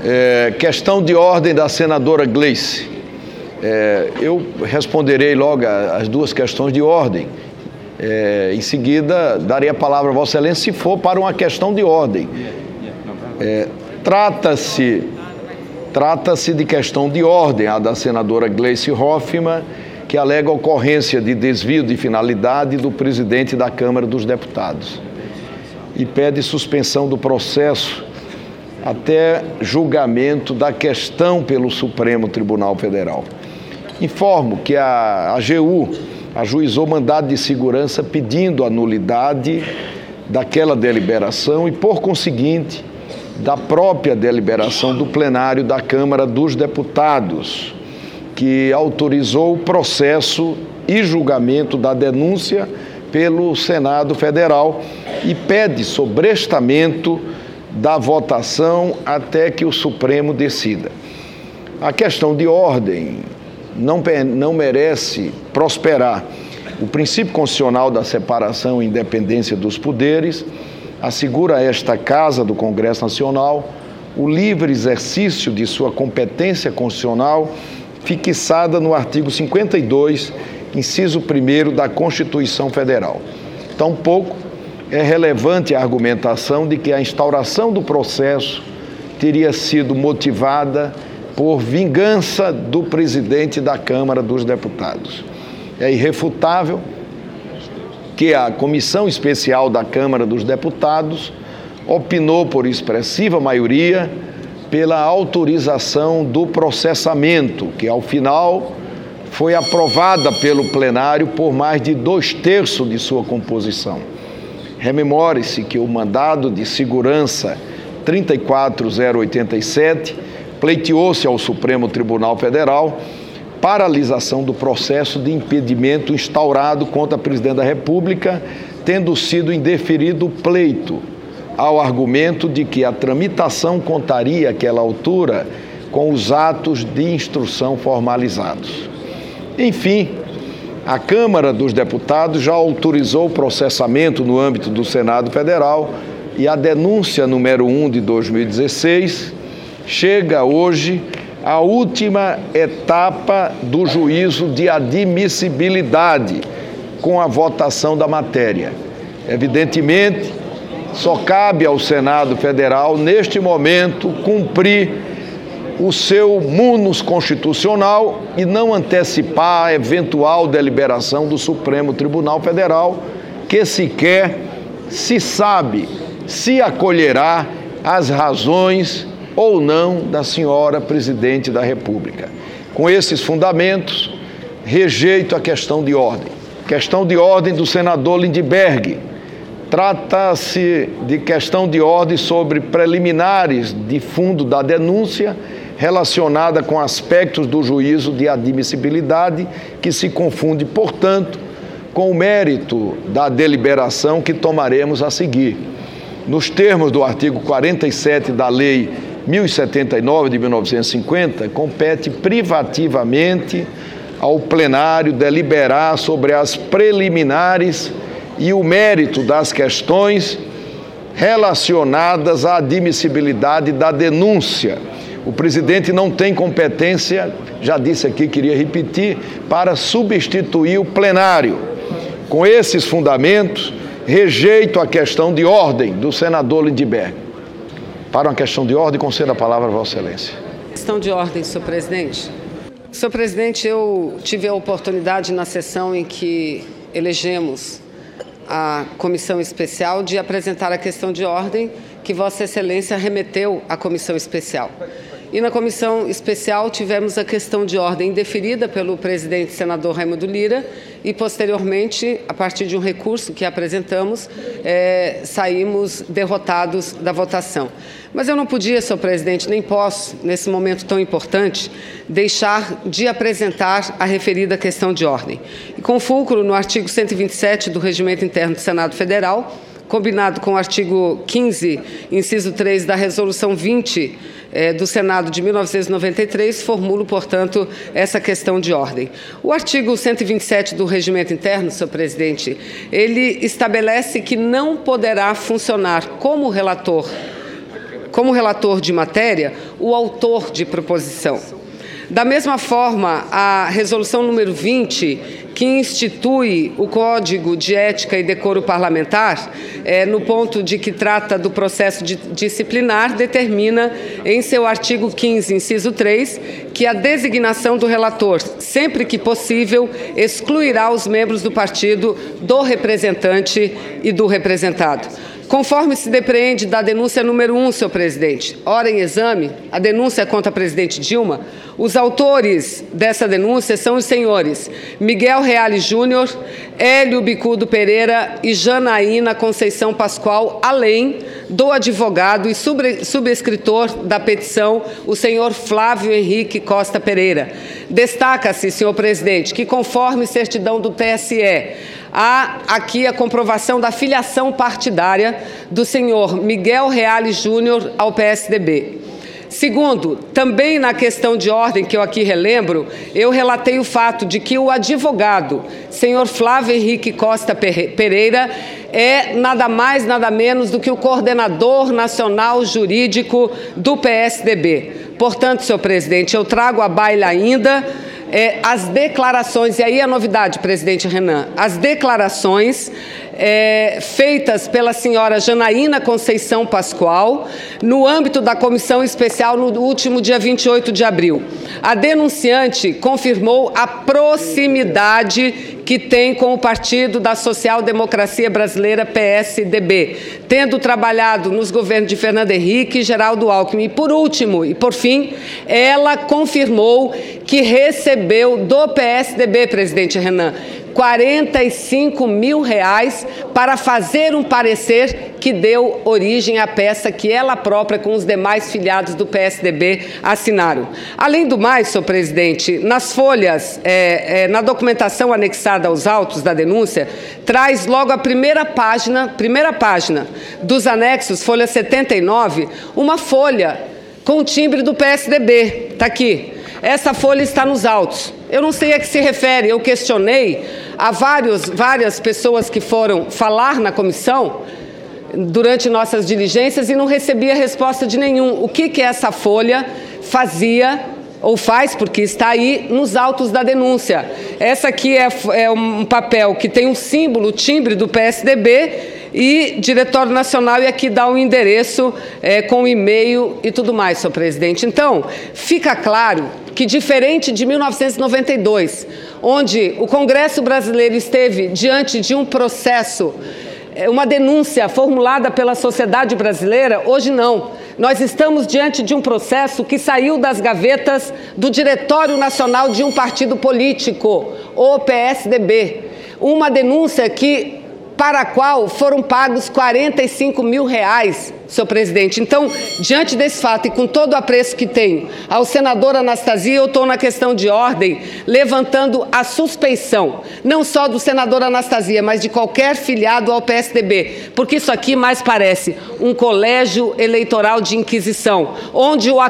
Questão de ordem da senadora Gleice. Eu responderei logo as duas questões de ordem. Em seguida, darei a palavra a Vossa Excelência, se for para uma questão de ordem. Trata-se de questão de ordem, a da senadora Gleice Hoffmann, que alega ocorrência de desvio de finalidade do presidente da Câmara dos Deputados e pede suspensão do processo até julgamento da questão pelo Supremo Tribunal Federal. Informo que a AGU ajuizou mandado de segurança pedindo a nulidade daquela deliberação e, por conseguinte, da própria deliberação do plenário da Câmara dos Deputados, que autorizou o processo e julgamento da denúncia pelo Senado Federal e pede sobrestamento da votação até que o Supremo decida. A questão de ordem não merece prosperar. O princípio constitucional da separação e independência dos poderes assegura a esta Casa do Congresso Nacional o livre exercício de sua competência constitucional fixada no artigo 52, inciso 1º da Constituição Federal. Tampouco é relevante a argumentação de que a instauração do processo teria sido motivada por vingança do presidente da Câmara dos Deputados. É irrefutável que a Comissão Especial da Câmara dos Deputados opinou por expressiva maioria pela autorização do processamento, que ao final foi aprovada pelo plenário por mais de 2/3 de sua composição. Rememore-se que o mandado de segurança 34087 pleiteou-se ao Supremo Tribunal Federal paralisação do processo de impedimento instaurado contra a Presidente da República, tendo sido indeferido o pleito, ao argumento de que a tramitação contaria, àquela altura, com os atos de instrução formalizados. Enfim, a Câmara dos Deputados já autorizou o processamento no âmbito do Senado Federal e a denúncia número 1 de 2016 chega hoje à última etapa do juízo de admissibilidade com a votação da matéria. Evidentemente, só cabe ao Senado Federal, neste momento, cumprir o seu munus constitucional e não antecipar a eventual deliberação do Supremo Tribunal Federal, que sequer se sabe se acolherá às razões ou não da senhora Presidente da República. Com esses fundamentos, rejeito a questão de ordem. Questão de ordem do senador Lindbergh. Trata-se de questão de ordem sobre preliminares de fundo da denúncia relacionada com aspectos do juízo de admissibilidade que se confunde, portanto, com o mérito da deliberação que tomaremos a seguir. Nos termos do artigo 47 da Lei 1079 de 1950, compete privativamente ao plenário deliberar sobre as preliminares e o mérito das questões relacionadas à admissibilidade da denúncia. O presidente não tem competência, já disse aqui, queria repetir, para substituir o plenário. Com esses fundamentos, rejeito a questão de ordem do senador Lindbergh. Para uma questão de ordem, concedo a palavra a Vossa Excelência. Questão de ordem, senhor presidente. Senhor presidente, eu tive a oportunidade na sessão em que elegemos a comissão especial de apresentar a questão de ordem que Vossa Excelência remeteu à comissão especial. E na comissão especial tivemos a questão de ordem indeferida pelo presidente senador Raimundo Lira e, posteriormente, a partir de um recurso que apresentamos, saímos derrotados da votação. Mas eu não podia, senhor presidente, nem posso, nesse momento tão importante, deixar de apresentar a referida questão de ordem. E com fulcro no artigo 127 do Regimento Interno do Senado Federal, combinado com o artigo 15, inciso 3 da Resolução 20 do Senado de 1993, formulo, portanto, essa questão de ordem. O artigo 127 do Regimento Interno, senhor presidente, ele estabelece que não poderá funcionar como relator como relator de matéria, o autor de proposição. Da mesma forma, a resolução número 20, que institui o Código de Ética e Decoro Parlamentar, no ponto de que trata do processo disciplinar, determina em seu artigo 15, inciso 3, que a designação do relator, sempre que possível, excluirá os membros do partido do representante e do representado. Conforme se depreende da denúncia número 1, senhor presidente, ora em exame, a denúncia contra a presidente Dilma, os autores dessa denúncia são os senhores Miguel Reale Júnior, Hélio Bicudo Pereira e Janaína Conceição Pascoal, além do advogado e subscritor da petição, o senhor Flávio Henrique Costa Pereira. Destaca-se, senhor presidente, que conforme certidão do TSE, há aqui a comprovação da filiação partidária do senhor Miguel Reale Júnior ao PSDB. Segundo, também na questão de ordem que eu aqui relembro, eu relatei o fato de que o advogado, senhor Flávio Henrique Costa Pereira, é nada mais, nada menos do que o coordenador nacional jurídico do PSDB. Portanto, senhor presidente, eu trago à baila ainda as declarações, e aí a novidade, presidente Renan, as declarações feitas pela senhora Janaína Conceição Pascoal, no âmbito da comissão especial no último dia 28 de abril. A denunciante confirmou a proximidade que tem com o Partido da Social Democracia Brasileira, PSDB, tendo trabalhado nos governos de Fernando Henrique e Geraldo Alckmin. E, por último, e por fim, ela confirmou que recebeu do PSDB, presidente Renan, R$45 mil para fazer um parecer que deu origem à peça que ela própria, com os demais filiados do PSDB, assinaram. Além do mais, senhor presidente, nas folhas, na documentação anexada aos autos da denúncia, traz logo a primeira página dos anexos, folha 79, uma folha com o timbre do PSDB. Está aqui. Essa folha está nos autos. Eu não sei a que se refere, eu questionei a várias pessoas que foram falar na comissão durante nossas diligências e não recebi a resposta de nenhum. O que essa folha fazia ou faz, porque está aí nos autos da denúncia. Essa aqui é um papel que tem um símbolo, o timbre do PSDB, e Diretório Nacional, e aqui dá um endereço com e-mail e tudo mais, senhor presidente. Então, fica claro que, diferente de 1992, onde o Congresso brasileiro esteve diante de um processo, uma denúncia formulada pela sociedade brasileira, hoje não. Nós estamos diante de um processo que saiu das gavetas do Diretório Nacional de um partido político, o PSDB. Uma denúncia para a qual foram pagos R$45 mil, senhor presidente. Então, diante desse fato e com todo o apreço que tenho ao senador Anastasia, eu estou na questão de ordem levantando a suspeição, não só do senador Anastasia, mas de qualquer filiado ao PSDB, porque isso aqui mais parece um colégio eleitoral de inquisição, onde o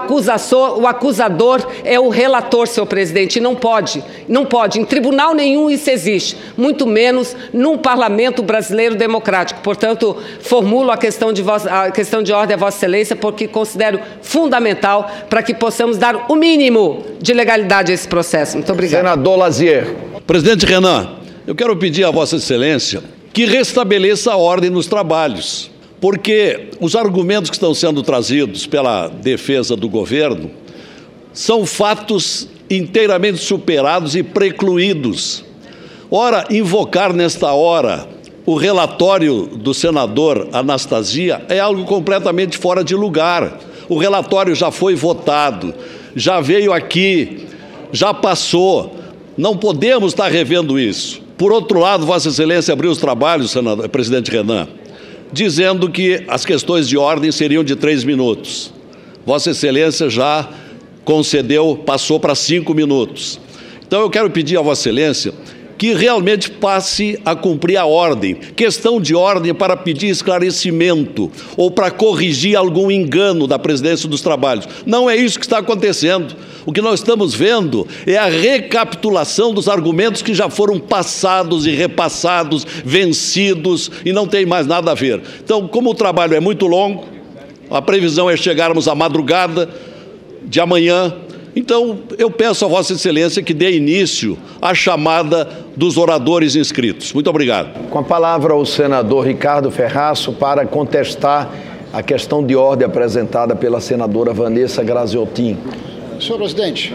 acusador é o relator, senhor presidente, e não pode, em tribunal nenhum isso existe, muito menos num parlamento brasileiro democrático. Portanto, formulo a questão de ordem a Vossa Excelência, porque considero fundamental para que possamos dar o mínimo de legalidade a esse processo. Muito obrigado. Senador Lazier. Presidente Renan, eu quero pedir a Vossa Excelência que restabeleça a ordem nos trabalhos, porque os argumentos que estão sendo trazidos pela defesa do governo são fatos inteiramente superados e precluídos. Ora, invocar nesta hora o relatório do senador Anastasia é algo completamente fora de lugar. O relatório já foi votado, já veio aqui, já passou. Não podemos estar revendo isso. Por outro lado, Vossa Excelência abriu os trabalhos, presidente Renan, dizendo que as questões de ordem seriam de 3 minutos. Vossa Excelência já concedeu, passou para 5 minutos. Então, eu quero pedir a Vossa Excelência que realmente passe a cumprir a ordem. Questão de ordem para pedir esclarecimento ou para corrigir algum engano da presidência dos trabalhos. Não é isso que está acontecendo. O que nós estamos vendo é a recapitulação dos argumentos que já foram passados e repassados, vencidos, e não tem mais nada a ver. Então, como o trabalho é muito longo, A previsão é chegarmos à madrugada de amanhã. Então, eu peço a Vossa Excelência que dê início à chamada dos oradores inscritos. Muito obrigado. Com a palavra o senador Ricardo Ferraço para contestar a questão de ordem apresentada pela senadora Vanessa Graziotin. Senhor presidente,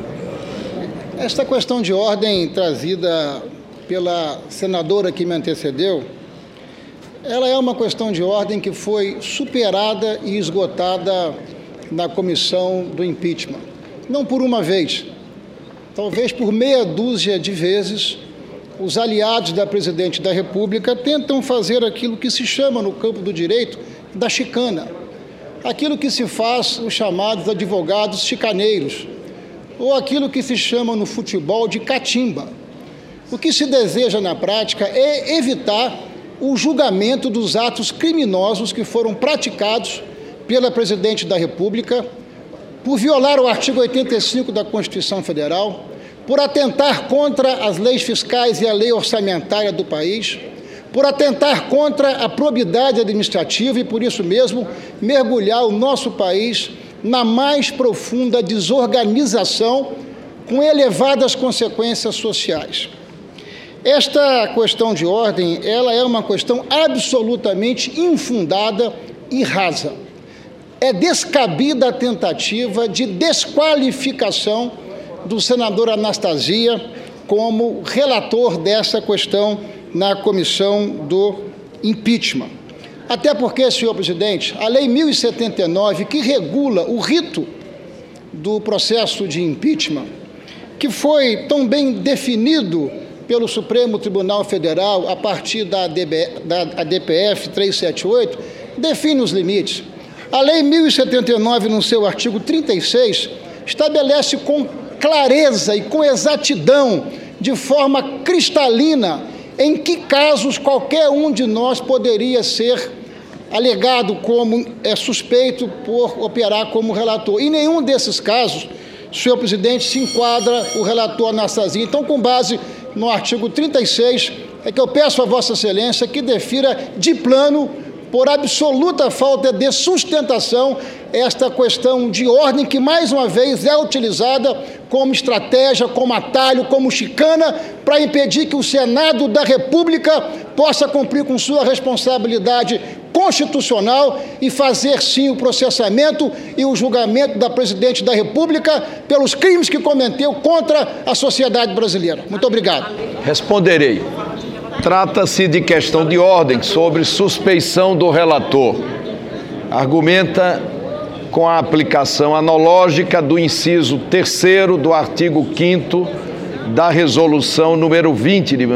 esta questão de ordem trazida pela senadora que me antecedeu, ela é uma questão de ordem que foi superada e esgotada na comissão do impeachment. Não por uma vez, talvez por meia dúzia de vezes, os aliados da presidente da República tentam fazer aquilo que se chama no campo do direito da chicana, aquilo que se faz os chamados advogados chicaneiros, ou aquilo que se chama no futebol de catimba. O que se deseja na prática é evitar o julgamento dos atos criminosos que foram praticados pela presidente da República por violar o artigo 85 da Constituição Federal, por atentar contra as leis fiscais e a lei orçamentária do país, por atentar contra a probidade administrativa e, por isso mesmo, mergulhar o nosso país na mais profunda desorganização com elevadas consequências sociais. Esta questão de ordem, ela é uma questão absolutamente infundada e rasa. É descabida a tentativa de desqualificação do senador Anastasia como relator dessa questão na comissão do impeachment. Até porque, senhor presidente, a Lei 1079, que regula o rito do processo de impeachment, que foi tão bem definido pelo Supremo Tribunal Federal a partir da DPF 378, define os limites. A Lei 1079, no seu artigo 36, estabelece com clareza e com exatidão, de forma cristalina, em que casos qualquer um de nós poderia ser alegado como suspeito por operar como relator. Em nenhum desses casos, senhor presidente, se enquadra o relator Anastasia. Então, com base no artigo 36, é que eu peço a Vossa Excelência que defira de plano, por absoluta falta de sustentação, esta questão de ordem que, mais uma vez, é utilizada como estratégia, como atalho, como chicana, para impedir que o Senado da República possa cumprir com sua responsabilidade constitucional e fazer, sim, o processamento e o julgamento da presidente da República pelos crimes que cometeu contra a sociedade brasileira. Muito obrigado. Responderei. Trata-se de questão de ordem sobre suspeição do relator. Argumenta com a aplicação analógica do inciso 3º do artigo 5º da Resolução número 20 de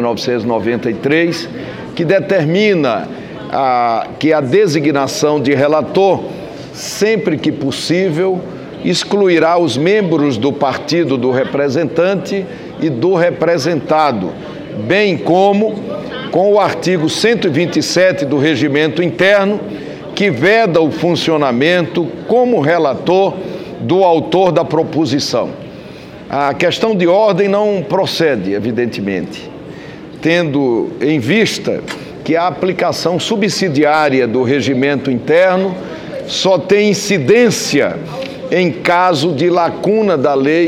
1993, que determina que a designação de relator, sempre que possível, excluirá os membros do partido do representante e do representado, bem como com o artigo 127 do Regimento Interno, que veda o funcionamento como relator do autor da proposição. A questão de ordem não procede, evidentemente, tendo em vista que a aplicação subsidiária do Regimento Interno só tem incidência em caso de lacuna da Lei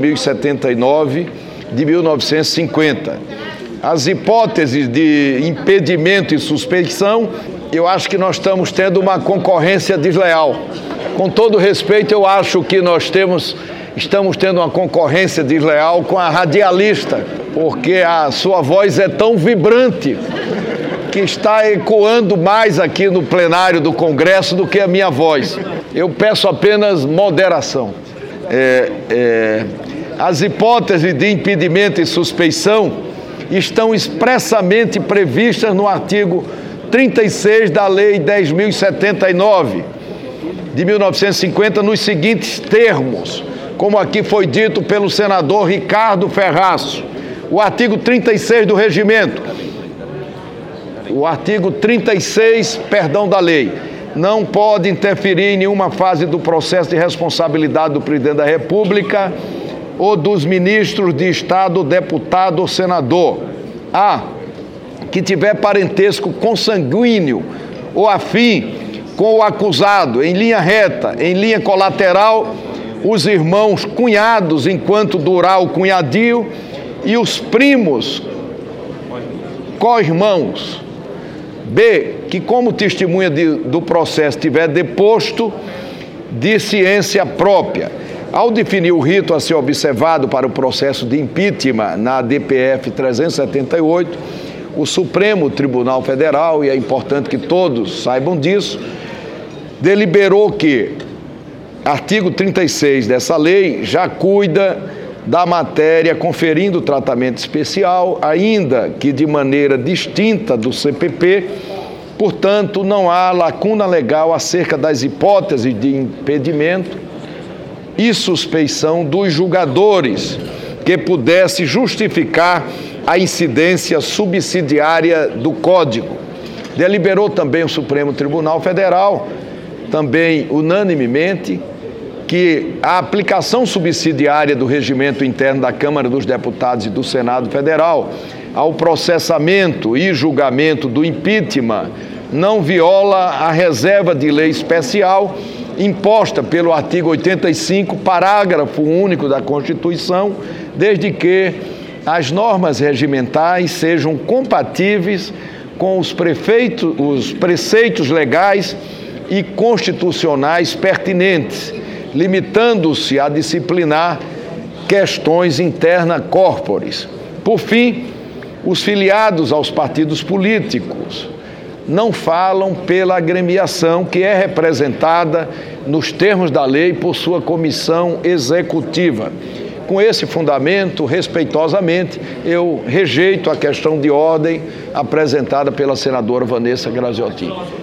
10.079 de 1950. As hipóteses de impedimento e suspeição, eu acho que nós estamos tendo uma concorrência desleal. Com todo respeito, eu acho que nós estamos tendo uma concorrência desleal com a radialista, porque a sua voz é tão vibrante que está ecoando mais aqui no plenário do Congresso do que a minha voz. Eu peço apenas moderação. As hipóteses de impedimento e suspeição estão expressamente previstas no artigo 36 da Lei 10.079 de 1950, nos seguintes termos, como aqui foi dito pelo senador Ricardo Ferraço. O artigo 36 do regimento, o artigo 36, da lei, não pode interferir em nenhuma fase do processo de responsabilidade do presidente da República ou dos ministros de Estado, deputado ou senador. A. Que tiver parentesco consanguíneo ou afim com o acusado em linha reta, em linha colateral, os irmãos cunhados, enquanto durar o cunhadio, e os primos co-irmãos. B, que como testemunha do processo tiver deposto de ciência própria. Ao definir o rito a ser observado para o processo de impeachment na DPF 378, o Supremo Tribunal Federal, e é importante que todos saibam disso, deliberou que artigo 36 dessa lei já cuida da matéria conferindo tratamento especial, ainda que de maneira distinta do CPP, portanto, não há lacuna legal acerca das hipóteses de impedimento e suspeição dos julgadores que pudesse justificar a incidência subsidiária do Código. Deliberou também o Supremo Tribunal Federal, também unanimemente, que a aplicação subsidiária do regimento interno da Câmara dos Deputados e do Senado Federal ao processamento e julgamento do impeachment não viola a reserva de lei especial imposta pelo artigo 85, parágrafo único da Constituição, desde que as normas regimentais sejam compatíveis com os preceitos legais e constitucionais pertinentes, limitando-se a disciplinar questões interna corporis. Por fim, os filiados aos partidos políticos não falam pela agremiação que é representada nos termos da lei por sua comissão executiva. Com esse fundamento, respeitosamente, eu rejeito a questão de ordem apresentada pela senadora Vanessa Graziotin.